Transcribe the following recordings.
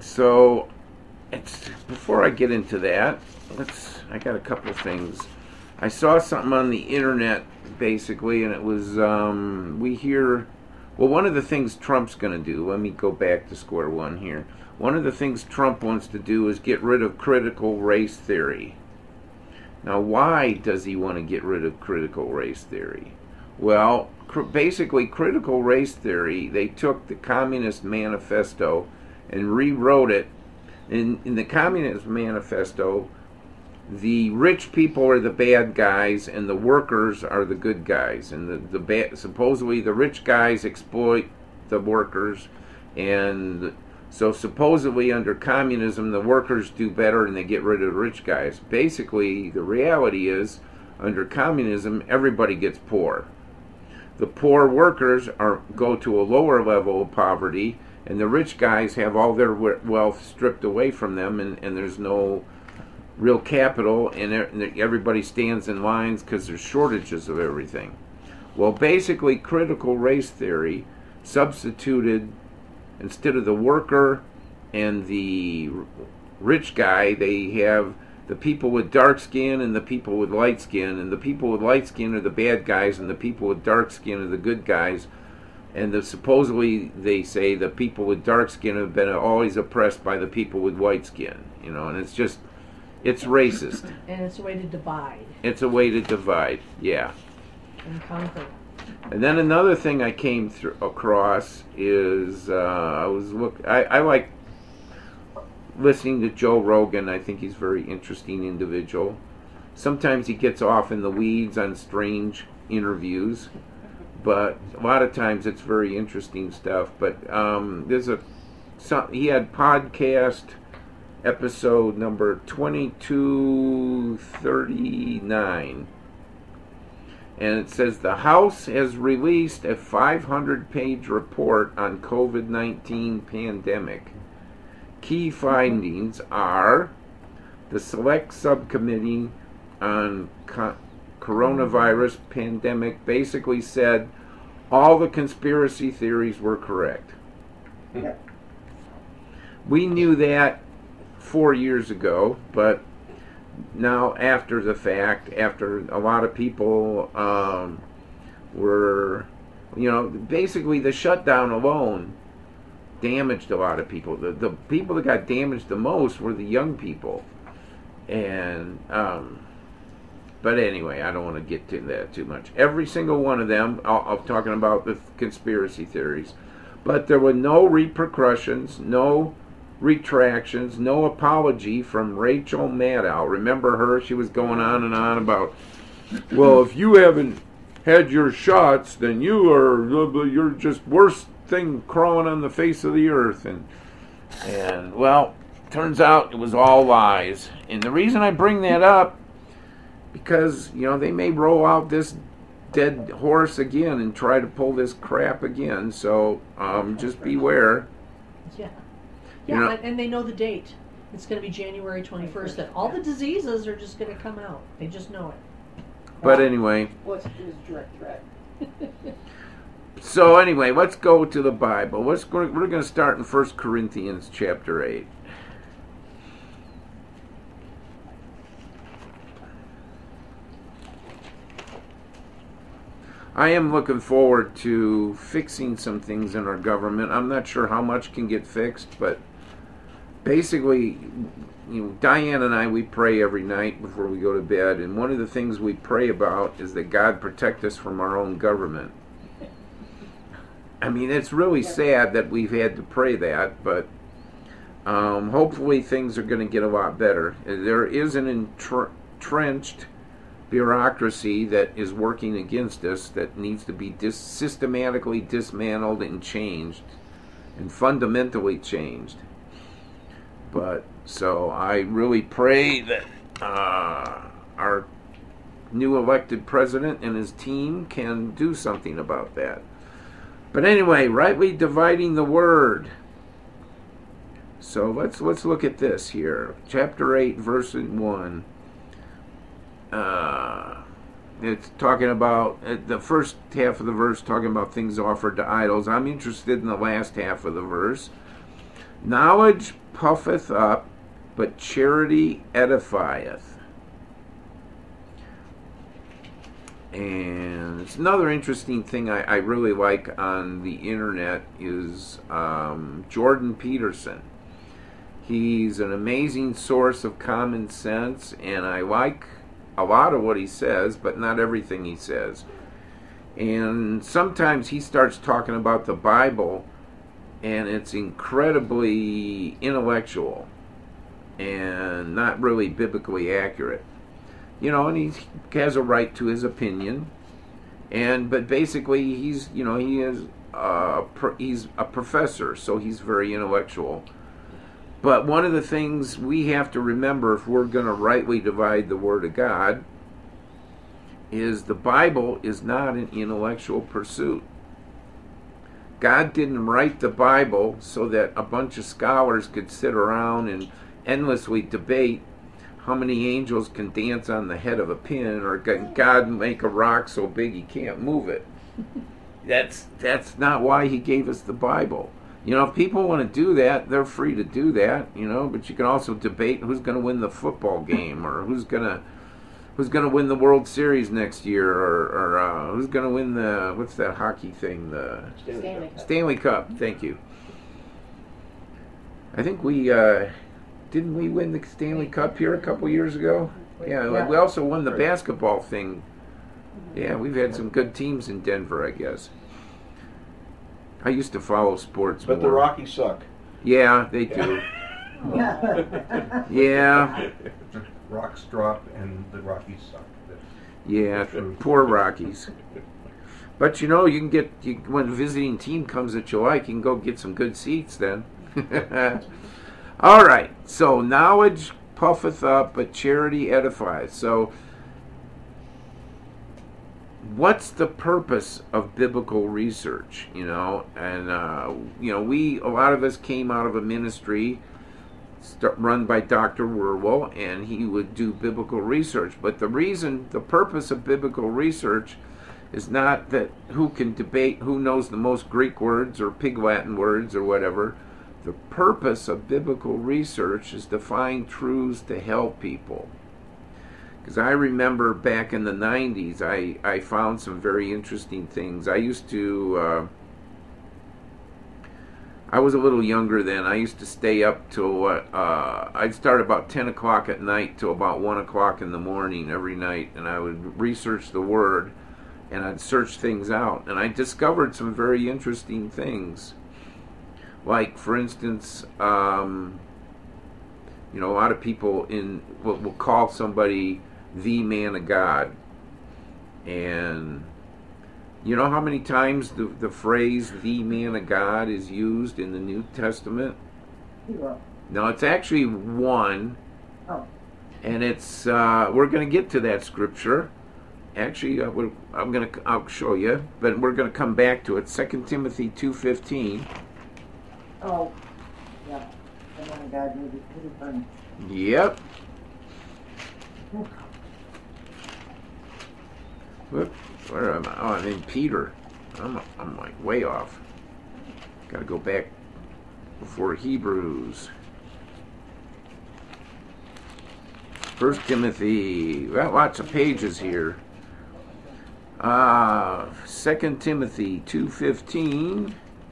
So, before I get into that, I got a couple of things. I saw something on the internet, basically, and it was, one of the things Trump's going to do, let me go back to square one here. One of the things Trump wants to do is get rid of critical race theory. Now, why does he want to get rid of critical race theory? Well, basically, critical race theory, they took the Communist Manifesto and rewrote it. In the Communist Manifesto, the rich people are the bad guys and the workers are the good guys. And supposedly the rich guys exploit the workers, and so supposedly under communism the workers do better and they get rid of the rich guys. Basically, the reality is under communism everybody gets poor. The poor workers go to a lower level of poverty, and the rich guys have all their wealth stripped away from them, and there's no real capital, and everybody stands in lines because there's shortages of everything. Well, basically, critical race theory substituted, instead of the worker and the rich guy, they have the people with dark skin and the people with light skin, and the people with light skin are the bad guys, and the people with dark skin are the good guys. And supposedly they say the people with dark skin have been always oppressed by the people with white skin, and it's racist. And it's a way to divide. It's a way to divide, yeah. And conquer. And then another thing I came across is I like listening to Joe Rogan. I think he's a very interesting individual. Sometimes he gets off in the weeds on strange interviews, but a lot of times it's very interesting stuff. But he had podcast episode number 2239, and it says the House has released a 500-page report on COVID-19 pandemic. Key findings are the Select Subcommittee on Coronavirus Pandemic basically said all the conspiracy theories were correct. We knew that 4 years ago, but now after the fact, after a lot of people were, basically the shutdown alone damaged a lot of people. The people that got damaged the most were the young people. And but anyway, I don't want to get to that too much. Every single one of them, I'm talking about the conspiracy theories, but there were no repercussions, no retractions, no apology from Rachel Maddow. Remember her? She was going on and on about, well, if you haven't had your shots, then you're just worst thing crawling on the face of the earth. And well, turns out it was all lies. And the reason I bring that up, because they may roll out this dead horse again and try to pull this crap again. So just beware. Yeah. Yeah, and they know the date. It's going to be January 21st. That all the diseases are just going to come out. They just know it. But anyway. What's his direct threat? So anyway, let's go to the Bible. We're going to start in 1 Corinthians chapter 8. I am looking forward to fixing some things in our government. I'm not sure how much can get fixed, but basically, Diane and I, we pray every night before we go to bed, and one of the things we pray about is that God protect us from our own government. I mean, it's really sad that we've had to pray that, but hopefully things are going to get a lot better. There is an entrenched bureaucracy that is working against us that needs to be systematically dismantled and changed, and fundamentally changed. But so I really pray that our new elected president and his team can do something about that. But anyway, rightly dividing the word. So let's look at this here. Chapter 8, verse 1. It's talking about the first half of the verse, talking about things offered to idols. I'm interested in the last half of the verse. Knowledge puffeth up, but charity edifieth. And it's another interesting thing I really like on the internet is Jordan Peterson. He's an amazing source of common sense, and I like a lot of what he says, but not everything he says. And sometimes he starts talking about the Bible, and it's incredibly intellectual and not really biblically accurate. You know, and he has a right to his opinion, but basically he's a professor, so he's very intellectual. But one of the things we have to remember if we're going to rightly divide the Word of God is the Bible is not an intellectual pursuit. God didn't write the Bible so that a bunch of scholars could sit around and endlessly debate how many angels can dance on the head of a pin, or can God make a rock so big he can't move it. That's not why he gave us the Bible. You know, if people want to do that, they're free to do that, you know, but you can also debate who's going to win the football game, or who's going to win the World Series next year, or who's going to win the, what's that hockey thing, the Stanley Cup. Thank you. I think didn't we win the Stanley Cup here a couple years ago? Yeah, we also won the basketball thing. Yeah, we've had some good teams in Denver, I guess. I used to follow sports but more. The Rockies suck. Yeah, they do. Yeah. Rocks drop and the Rockies suck. Yeah, poor Rockies. But you know, when a visiting team comes that you like, you can go get some good seats then. All right, so knowledge puffeth up, but charity edifies. So what's the purpose of biblical research, you know? And, a lot of us came out of a ministry run by Dr. Wierwille, and he would do biblical research. But the purpose of biblical research is not that who can debate who knows the most Greek words or Pig Latin words or whatever. The purpose of biblical research is to find truths to help people. Because I remember back in the 90s, I found some very interesting things. I used to, I was a little younger then. I used to stay up till, I'd start about 10 o'clock at night till about 1 o'clock in the morning every night, and I would research the Word, and I'd search things out. And I discovered some very interesting things. Like, for instance, a lot of people will call somebody the man of God. And you know how many times the phrase the man of God is used in the New Testament? Zero. No, it's actually one. Oh. And it's we're going to get to that scripture. Actually, I'll show you, but we're going to come back to it. 2 Timothy 2:15. Oh, yeah. The man of God may be pretty funny. Yep. Whoop, where am I? Oh, I'm in Peter. I'm like way off. Got to go back before Hebrews. 1 Timothy. Got lots of pages here. 2 Timothy 2:15.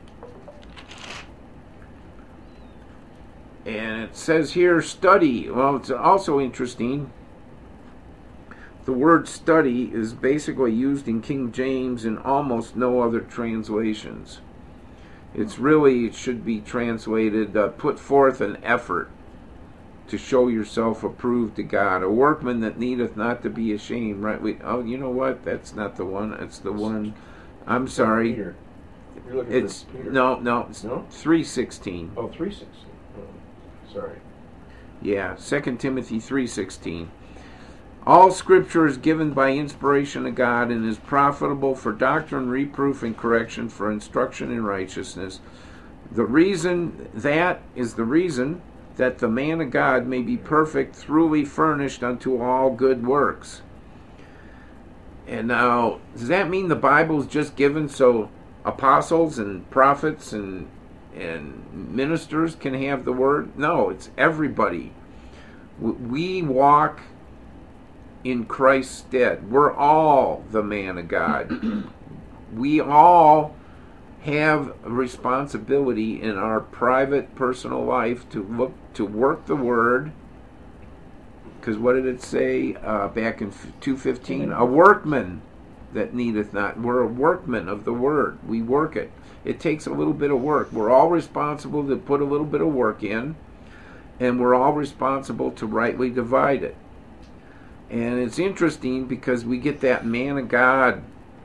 And it says here, study. Well, it's also interesting. The word study is basically used in King James in almost no other translations. It should be translated, put forth an effort to show yourself approved to God, a workman that needeth not to be ashamed. Right? You know what? That's not the one. It's the one. I'm sorry. Peter. You're looking it's for Peter. No. It's No? 3:16. Oh, 3:16. Sorry. Yeah, 2 Timothy 3:16. All Scripture is given by inspiration of God and is profitable for doctrine, reproof, and correction, for instruction in righteousness. The reason that the man of God may be perfect, thoroughly furnished unto all good works. And now, does that mean the Bible is just given so apostles and prophets and and ministers can have the word. No, it's everybody. We walk in Christ's stead. We're all the man of God. We all have a responsibility in our private, personal life to work the word. Because what did it say back in 2:15? A workman that needeth not. We're a workman of the word. We work it. It takes a little bit of work. We're all responsible to put a little bit of work in, and we're all responsible to rightly divide it. And it's interesting because we get that man of God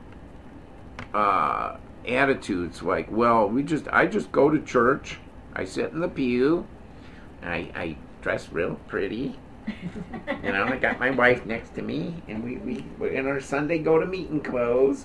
attitudes like, well, I just go to church, I sit in the pew, I dress real pretty, I got my wife next to me, and we in our Sunday go to meeting clothes,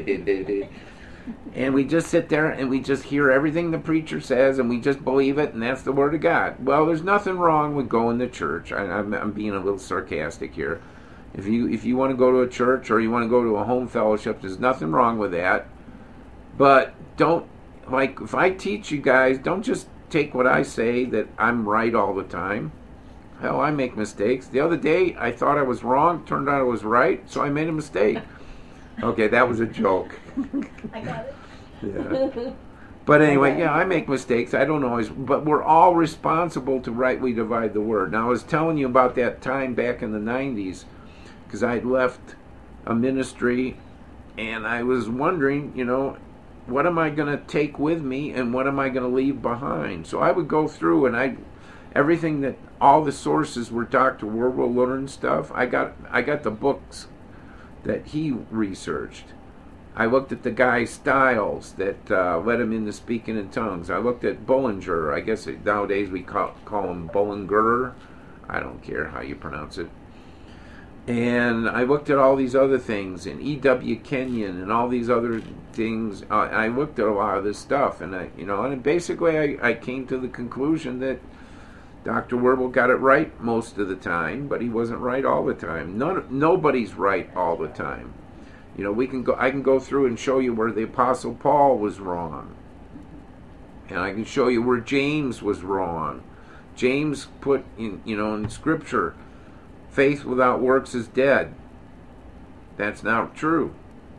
and we just sit there and we just hear everything the preacher says, and we just believe it, and that's the word of God. Well, there's nothing wrong with going to church. I'm being a little sarcastic here. If you want to go to a church or you want to go to a home fellowship, there's nothing wrong with that. But don't, like, if I teach you guys, don't just take what I say that I'm right all the time. Hell, I make mistakes. The other day, I thought I was wrong. Turned out I was right, so I made a mistake. Okay, that was a joke. I got it. Yeah. But anyway, yeah, I make mistakes. I don't always, but we're all responsible to rightly divide the word. Now, I was telling you about that time back in the 90s, because I'd left a ministry, and I was wondering, what am I going to take with me, and what am I going to leave behind? So I would go through, and everything that all the sources were Dr. Werwell learned stuff. I got the books that he researched. I looked at the guy's styles that led him into speaking in tongues. I looked at Bullinger. I guess nowadays we call him Bullinger. I don't care how you pronounce it. And I looked at all these other things, and E.W. Kenyon and all these other things. I looked at a lot of this stuff, and and basically I came to the conclusion that Dr. Werwell got it right most of the time, but he wasn't right all the time. Nobody's right all the time. I can go through and show you where the Apostle Paul was wrong, and I can show you where James was wrong. James put in Scripture, faith without works is dead. That's not true.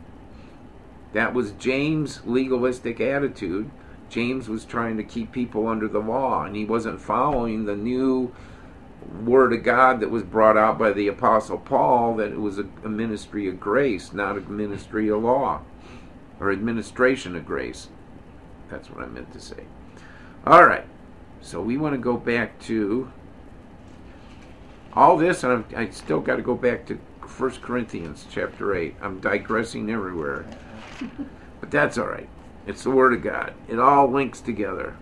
That was James' legalistic attitude. James was trying to keep people under the law, and he wasn't following the new word of God that was brought out by the Apostle Paul, that it was a ministry of grace, not a ministry of law, or administration of grace. That's what I meant to say. All right, so we want to go back to all this, and I still got to go back to 1 Corinthians chapter 8. I'm digressing everywhere, but that's all right. It's the Word of God. It all links together.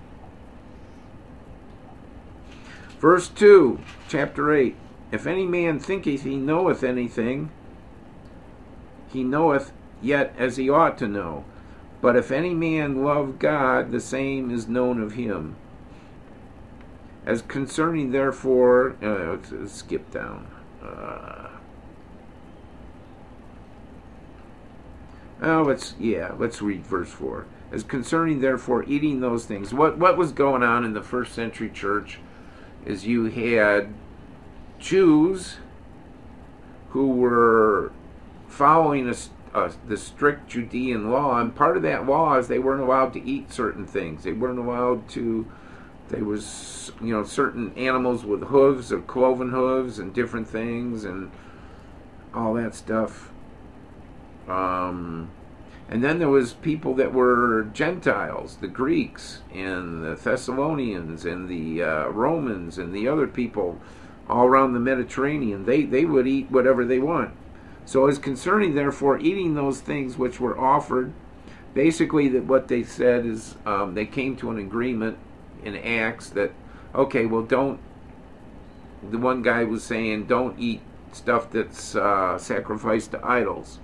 Verse 2, chapter 8. If any man thinketh he knoweth anything, he knoweth yet as he ought to know. But if any man love God, the same is known of him. As concerning therefore, let's skip down. Let's read verse 4. As concerning therefore eating those things, what was going on in the first century church is you had Jews who were following the strict Judean law, and part of that law is they weren't allowed to eat certain things. They weren't allowed to. There was certain animals with hooves or cloven hooves and different things and all that stuff. And then there was people that were Gentiles, the Greeks and the Thessalonians and the Romans and the other people all around the Mediterranean. They would eat whatever they want. So as concerning, therefore, eating those things which were offered, basically that what they said is they came to an agreement in Acts that, okay, well, the one guy was saying, don't eat stuff that's sacrificed to idols.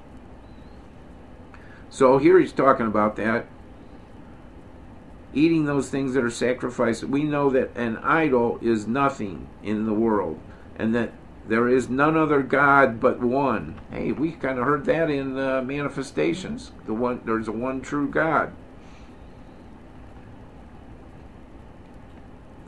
So here he's talking about that. Eating those things that are sacrificed. We know that an idol is nothing in the world, and that there is none other God but one. Hey, we kind of heard that in Manifestations. There's a one true God.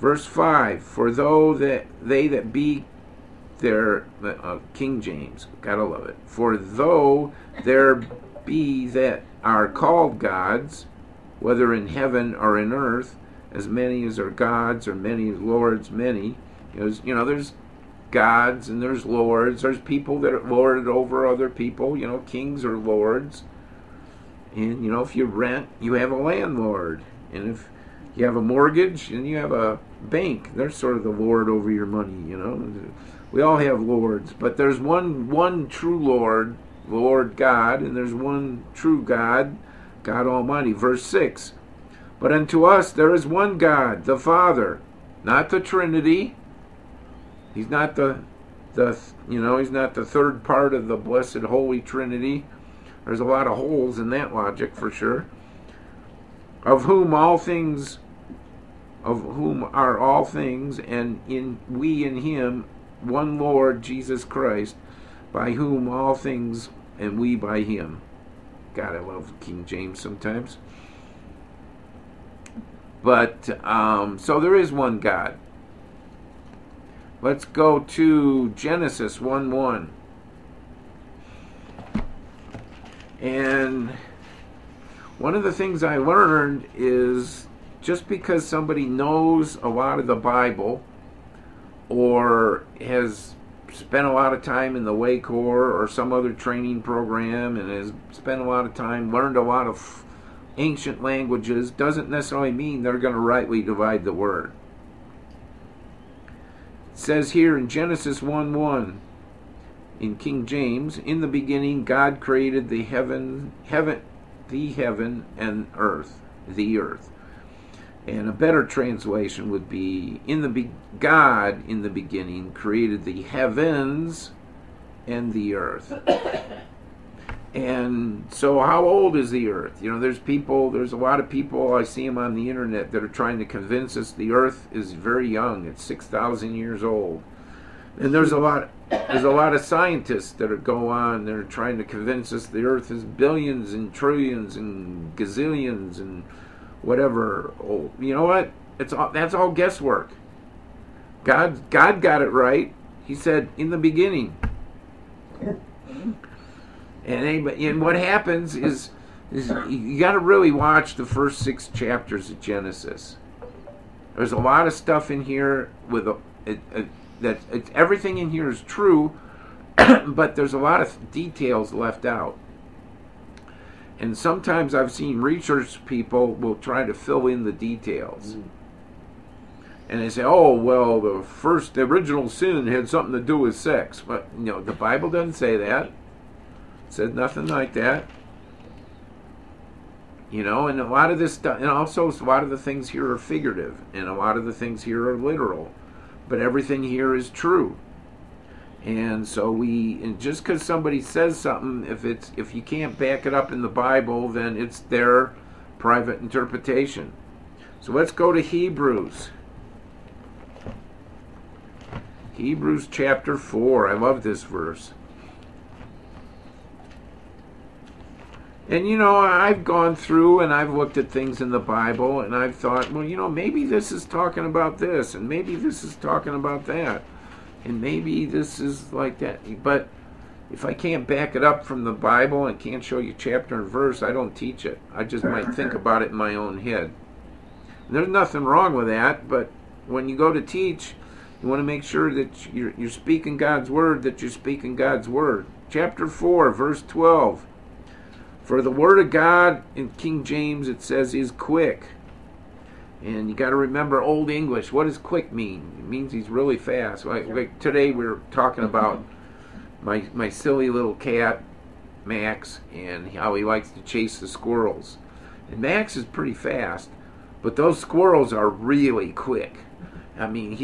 Verse 5, for though that they that be there, King James, gotta love it. For though there be that are called gods, whether in heaven or in earth, as many as are gods, or many as lords, many. There's gods and there's lords. There's people that are lorded over other people. Kings are lords. And, if you rent, you have a landlord. And if you have a mortgage and you have a bank, they're sort of the lord over your money, We all have lords, but there's one true Lord, the Lord God, and there's one true God, God Almighty. Verse 6, but unto us there is one God, the Father, not the Trinity. He's not he's not the third part of the blessed Holy Trinity. There's a lot of holes in that logic for sure. Of whom are all things, and we in him, one Lord Jesus Christ, by whom all things, and we by him. God, I love King James sometimes. But, so there is one God. Let's go to Genesis 1:1. And one of the things I learned is just because somebody knows a lot of the Bible or has spent a lot of time in the Way Corps or some other training program and has spent a lot of time, learned a lot of ancient languages, doesn't necessarily mean they're going to rightly divide the word. It says here in Genesis 1:1 in King James, in the beginning God created the heaven and earth, the earth. And a better translation would be, God in the beginning created the heavens and the earth. And so how old is the earth? There's a lot of people, I see them on the internet, that are trying to convince us the earth is very young. It's 6,000 years old. And there's a lot of scientists that go on, they're trying to convince us the earth is billions and trillions and gazillions and whatever. Oh, you know what? That's all guesswork. God got it right. He said in the beginning. And what happens is you got to really watch the first 6 chapters of Genesis. There's a lot of stuff in here with everything in here is true, but there's a lot of details left out. And sometimes I've seen research people will try to fill in the details. And they say, oh, well, the original sin had something to do with sex. But, the Bible doesn't say that. It says nothing like that. And a lot of this stuff, and also a lot of the things here are figurative, and a lot of the things here are literal. But everything here is true. And so just because somebody says something, if you can't back it up in the Bible, then it's their private interpretation. So let's go to Hebrews. Hebrews chapter 4. I love this verse. And I've gone through and I've looked at things in the Bible and I've thought, well, maybe this is talking about this, and maybe this is talking about that, and maybe this is like that. But if I can't back it up from the Bible and can't show you chapter and verse, I don't teach it. I just might think about it in my own head. And there's nothing wrong with that, but when you go to teach, you want to make sure that you're speaking God's word, that you're speaking God's word. Chapter 4, verse 12. For the word of God, in King James it says, is quick. And you got to remember Old English. What does quick mean? It means he's really fast. Like today we were talking about my silly little cat, Max, and how he likes to chase the squirrels. And Max is pretty fast, but those squirrels are really quick. I mean,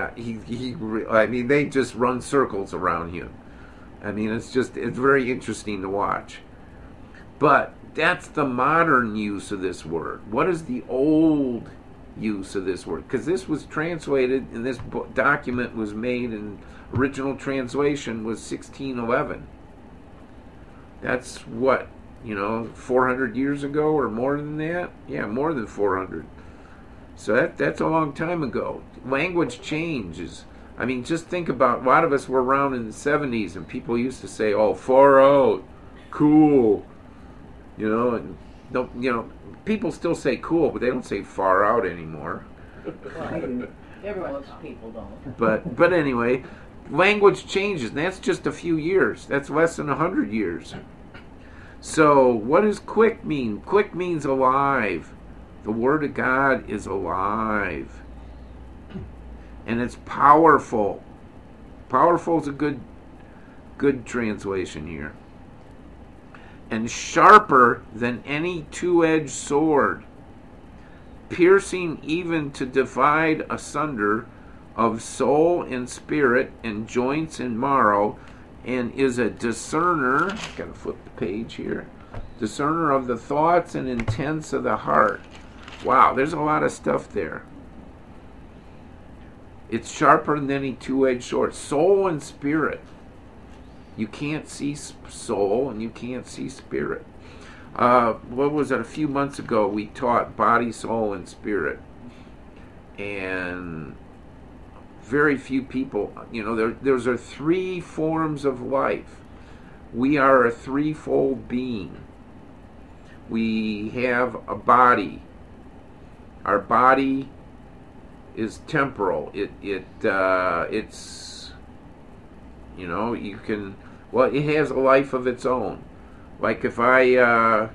they just run circles around him. I mean, it's very interesting to watch. But that's the modern use of this word. What is the old use of this word? Because this was translated, and this document was made in original translation was 1611. That's what, 400 years ago or more than that? Yeah, more than 400. So that's a long time ago. Language changes. I mean, just think about, a lot of us were around in the 70s and people used to say, oh, far out, cool, and people still say cool, but they don't say far out anymore. Well, everyone's people don't. But anyway, language changes, and that's just a few years. That's less than 100 years. So what does quick mean? Quick means alive. The Word of God is alive. And it's powerful. Powerful is a good translation here. And sharper than any two-edged sword, piercing even to divide asunder of soul and spirit and joints and marrow, and is a discerner, gotta flip the page here, discerner of the thoughts and intents of the heart. Wow, there's a lot of stuff there. It's sharper than any two-edged sword. Soul and spirit. You can't see soul and you can't see spirit. What was it? A few months ago we taught body, soul, and spirit. And very few people, those are three forms of life. We are a threefold being. We have a body. Our body is temporal. It's it has a life of its own. Like if I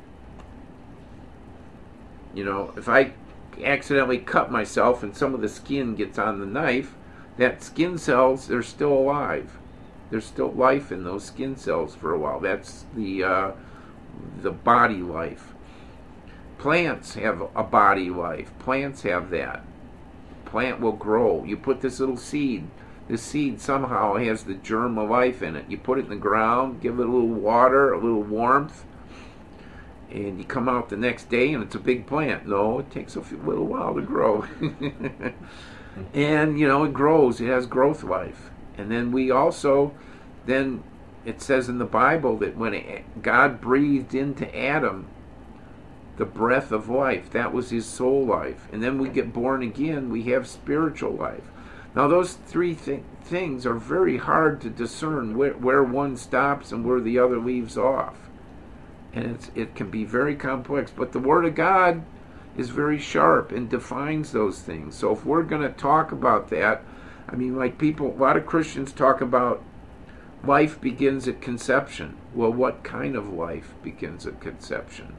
accidentally cut myself and some of the skin gets on the knife, that skin cells, they're still alive. There's still life in those skin cells for a while. That's the body life. Plants have a body life. Plants have that. Plant will grow. You put this little seed. This seed somehow has the germ of life in it. You put it in the ground, give it a little water, a little warmth, and you come out the next day and it's a big plant. No, it takes a little while to grow. And, it grows. It has growth life. And then it says in the Bible that when God breathed into Adam the breath of life, that was his soul life. And then we get born again, we have spiritual life. Now those three things are very hard to discern where one stops and where the other leaves off. And it can be very complex. But the Word of God is very sharp and defines those things. So if we're going to talk about that, a lot of Christians talk about life begins at conception. Well, what kind of life begins at conception?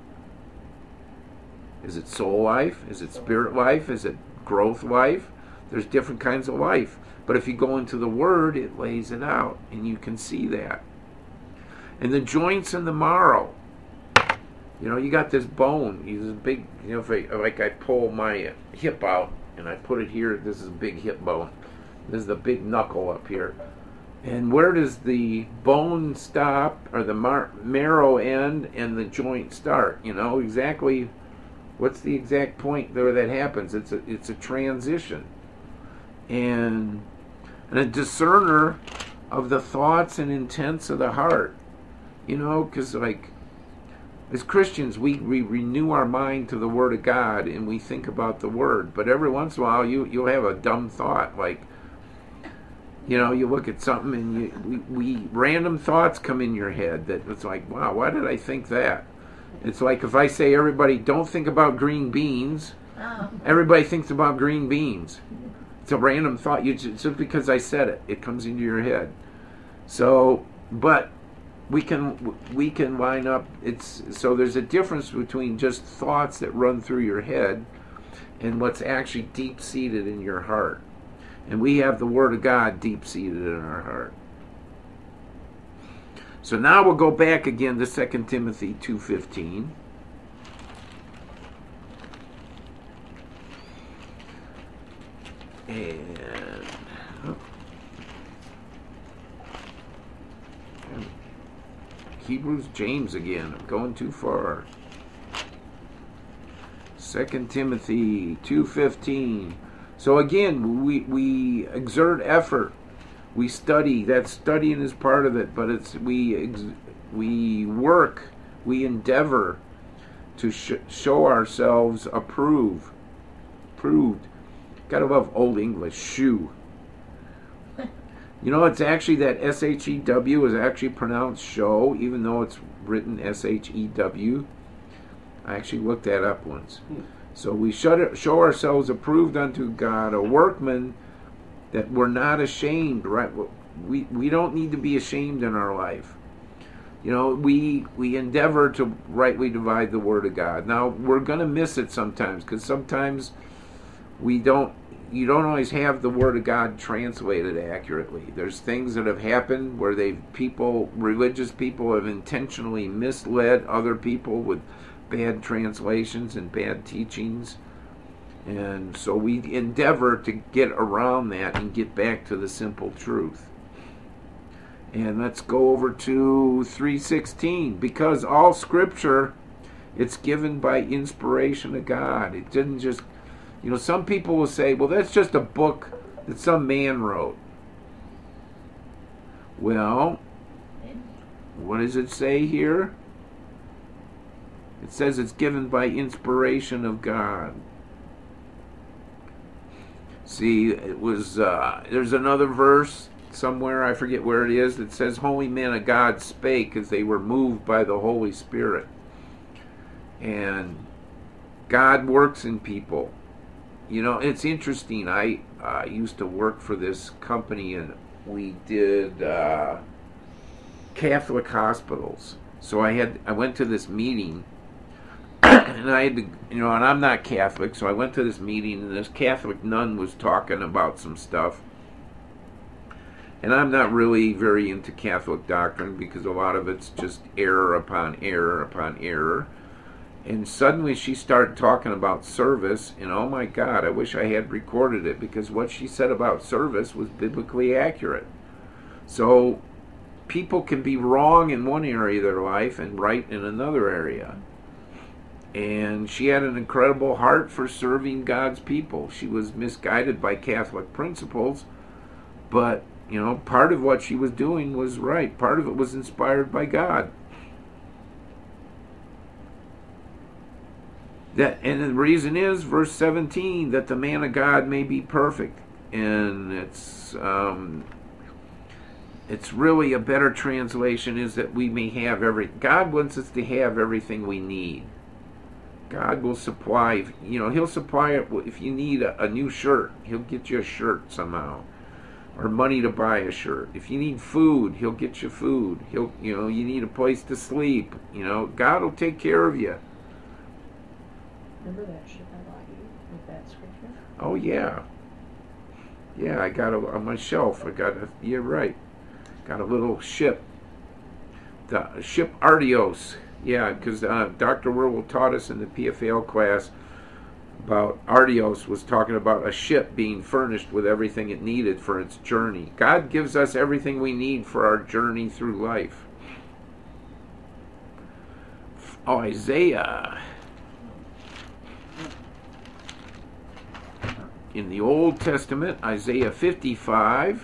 Is it soul life? Is it spirit life? Is it growth life? There's different kinds of life. But if you go into the Word, it lays it out, and you can see that. And the joints and the marrow. You got this bone. This big, if I pull my hip out, and I put it here, this is a big hip bone. This is the big knuckle up here. And where does the bone stop, or the marrow end, and the joint start? Exactly. What's the exact point where that happens? It's a transition. And a discerner of the thoughts and intents of the heart. Because as Christians, we renew our mind to the Word of God and we think about the Word. But every once in a while, you'll have a dumb thought. You look at something and random thoughts come in your head that it's like, wow, why did I think that? It's like if I say, everybody, don't think about green beans, everybody thinks about green beans. It's a random thought. Just because I said it, it comes into your head. So, but we can line up. So there's a difference between just thoughts that run through your head and what's actually deep-seated in your heart. And we have the Word of God deep-seated in our heart. So now we'll go back again to 2 Timothy 2:15. And Hebrews, James again. I'm going too far. 2 Timothy 2:15. So again, we exert effort. We study. That studying is part of it, but we work, we endeavor to show ourselves approved approved. Gotta love Old English, shoe. You know, it's actually that S-H-E-W is actually pronounced show, even though it's written S-H-E-W. I actually looked that up once. So we show ourselves approved unto God, a workman that we're not ashamed, right? We don't need to be ashamed in our life. You know, we endeavor to rightly divide the Word of God. Now, we're going to miss it sometimes, because sometimes you don't always have the Word of God translated accurately. There's things that have happened where religious people have intentionally misled other people with bad translations and bad teachings. And so we endeavor to get around that and get back to the simple truth. And let's go over to 3:16. Because all Scripture, it's given by inspiration of God. It didn't just, you know, some people will say, well, that's just a book that some man wrote. Well, what does it say here? It says it's given by inspiration of God. See, it was, there's another verse somewhere, I forget where it is, that says, holy men of God spake as they were moved by the Holy Spirit. And God works in people. You know, it's interesting. I used to work for this company, and we did Catholic hospitals. So I went to this meeting, and I had to, you know, and I'm not Catholic, so I went to this meeting, and this Catholic nun was talking about some stuff. And I'm not really very into Catholic doctrine, because a lot of it's just error upon error upon error. And suddenly she started talking about service, and oh my God, I wish I had recorded it, because what she said about service was biblically accurate. So people can be wrong in one area of their life and right in another area. And she had an incredible heart for serving God's people. She was misguided by Catholic principles, but, you know, part of what she was doing was right. Part of it was inspired by God. And the reason is, verse 17, that the man of God may be perfect. And it's really a better translation is that we may have God wants us to have everything we need. God will supply, you know, He'll supply it. If you need a new shirt, He'll get you a shirt somehow, or money to buy a shirt. If you need food, He'll get you food. You know, you need a place to sleep. You know, God will take care of you. Remember that ship I bought you with that scripture? Oh yeah, yeah. I got on my shelf. You're right. Got a little ship. The ship Artios. Yeah, because Dr. Werwell taught us in the PFAL class about Artios, was talking about a ship being furnished with everything it needed for its journey. God gives us everything we need for our journey through life. Oh, Isaiah. In the Old Testament, Isaiah 55.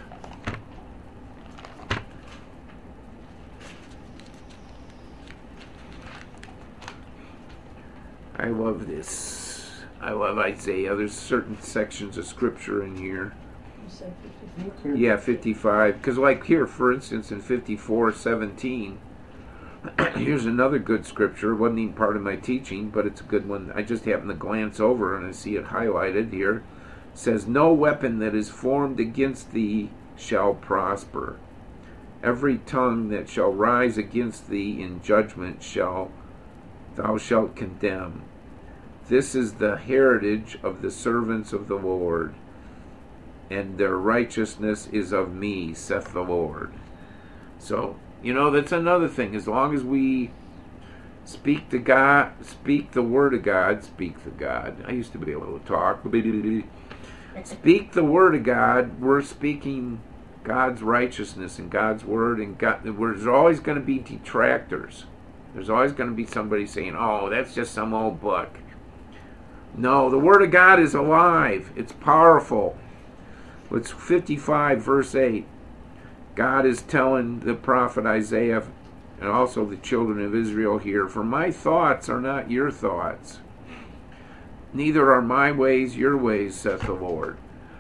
I love this. I love Isaiah. There's certain sections of scripture in here. You said 54? Yeah, 55. Because like here, for instance, in 54:17, here's another good scripture. It wasn't even part of my teaching, but it's a good one. I just happened to glance over and I see it highlighted here. It says, no weapon that is formed against thee shall prosper. Every tongue that shall rise against thee in judgment thou shalt condemn. This is the heritage of the servants of the Lord, and their righteousness is of me, saith the Lord. So, you know, that's another thing. As long as we speak to God, speak the word of God, speak to God. I used to be able to talk. Speak the word of God. We're speaking God's righteousness and God's word, and there's always going to be detractors. There's always going to be somebody saying, oh, that's just some old book. No, the Word of God is alive. It's powerful. It's 55, verse 8. God is telling the prophet Isaiah, and also the children of Israel here, for my thoughts are not your thoughts, Neither are my ways your ways, saith the Lord.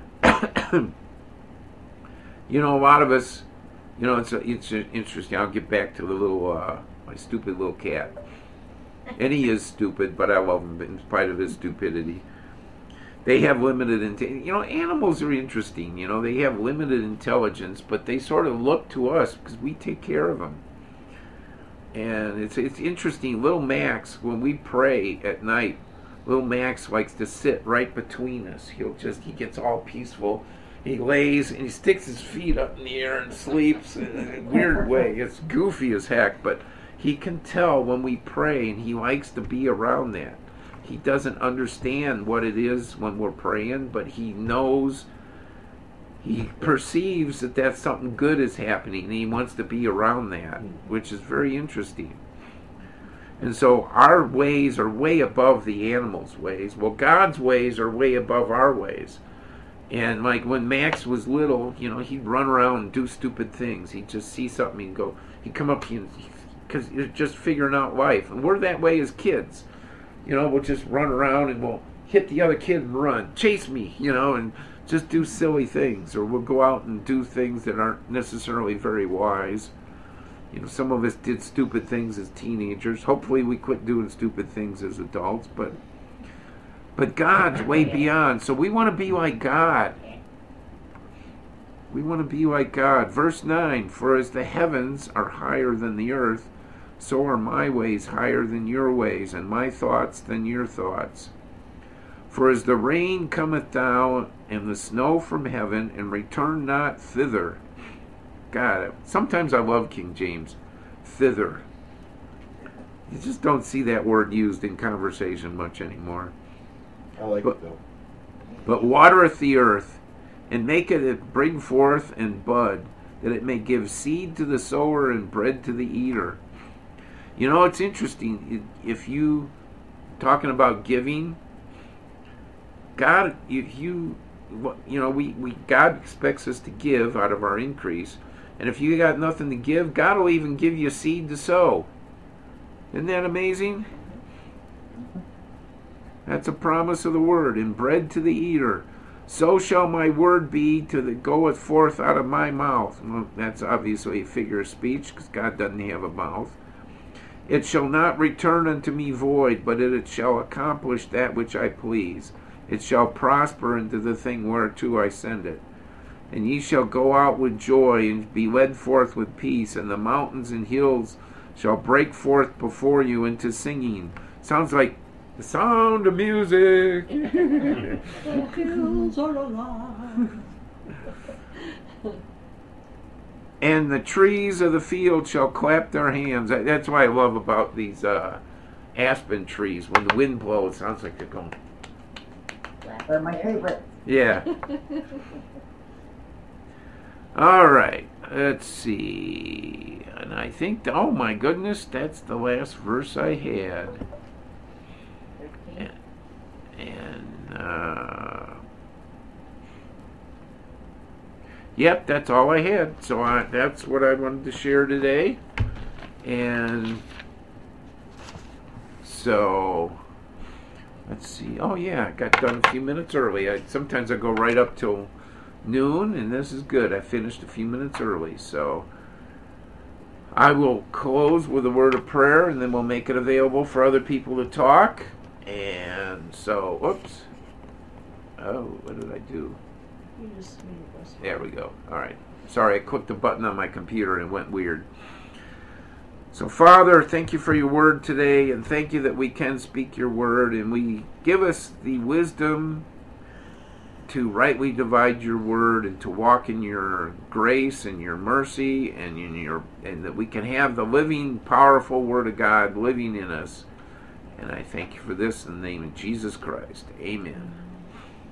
You know, a lot of us, you know, it's interesting. I'll get back to the little, my stupid little cat. And he is stupid, but I love him in spite of his stupidity. They have limited intelligence. You know, animals are interesting. You know, they have limited intelligence, but they sort of look to us because we take care of them. And it's interesting. Little Max, when we pray at night, little Max likes to sit right between us. He gets all peaceful. He lays and he sticks his feet up in the air and sleeps in a weird way. It's goofy as heck, but he can tell when we pray, and he likes to be around that. He doesn't understand what it is when we're praying, but he knows, he perceives that that's something good is happening, and he wants to be around that, which is very interesting. And so our ways are way above the animals' ways. Well, God's ways are way above our ways. And like when Max was little, you know, he'd run around and do stupid things. He'd just see something and go, he'd come up and, because you're just figuring out life. And we're that way as kids. You know, we'll just run around and we'll hit the other kid and run. Chase me, you know, and just do silly things. Or we'll go out and do things that aren't necessarily very wise. You know, some of us did stupid things as teenagers. Hopefully we quit doing stupid things as adults. But God's way beyond. So we want to be like God. We want to be like God. Verse 9, for as the heavens are higher than the earth, so are my ways higher than your ways, and my thoughts than your thoughts. For as the rain cometh down, and the snow from heaven, and return not thither. God, sometimes I love King James. Thither. You just don't see that word used in conversation much anymore. I like it though. But watereth the earth, and maketh it bring forth and bud, that it may give seed to the sower and bread to the eater. You know, it's interesting. If you talking about giving, God, God expects us to give out of our increase, and if you got nothing to give, God will even give you seed to sow. Isn't that amazing? That's a promise of the word. And bread to the eater. So shall my word be to that goeth forth out of my mouth. Well, that's obviously a figure of speech, because God doesn't have a mouth. It shall not return unto me void, but it shall accomplish that which I please. It shall prosper into the thing whereto I send it. And ye shall go out with joy, and be led forth with peace, and the mountains and hills shall break forth before you into singing. Sounds like the sound of music. The hills are alive. And the trees of the field shall clap their hands. That's what I love about these aspen trees. When the wind blows, it sounds like they're going. They're my favorite. Yeah. All right. Let's see. And I think, oh my goodness, that's the last verse I had. 13. And yep, that's all I had. So that's what I wanted to share today. And so let's see. Oh yeah, I got done a few minutes early. Sometimes I go right up till noon, and this is good. I finished a few minutes early. So I will close with a word of prayer, and then we'll make it available for other people to talk. And so, oops. Oh, what did I do? You just made it worse. There we go. All right. Sorry, I clicked the button on my computer and it went weird. So, Father, thank you for your word today, and thank you that we can speak your word, and we give us the wisdom to rightly divide your word and to walk in your grace and your mercy, and that we can have the living, powerful word of God living in us. And I thank you for this in the name of Jesus Christ. Amen.